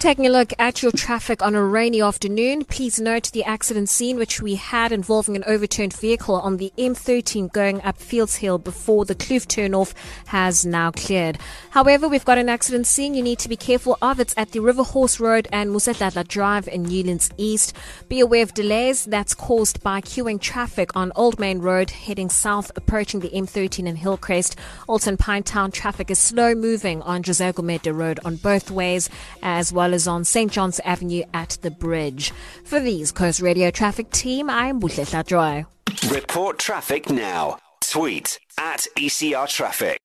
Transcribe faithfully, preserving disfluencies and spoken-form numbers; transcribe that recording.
Taking a look at your traffic on a rainy afternoon, please note the accident scene which we had involving an overturned vehicle on the M thirteen going up Fields Hill before the Kloof turnoff has now cleared. However, we've got an accident scene you need to be careful of. It's at the River Horse Road and Musetlatla Drive in Newlands East. Be aware of delays that's caused by queuing traffic on Old Main Road heading south approaching the M thirteen in Hillcrest. Also in Pinetown, traffic is slow moving on Jose Gomede Road on both ways, as well as on Saint John's Avenue at the bridge. For these Coast Radio traffic team, I'm Buhletla Joy. Report traffic now. Tweet at E C R Traffic.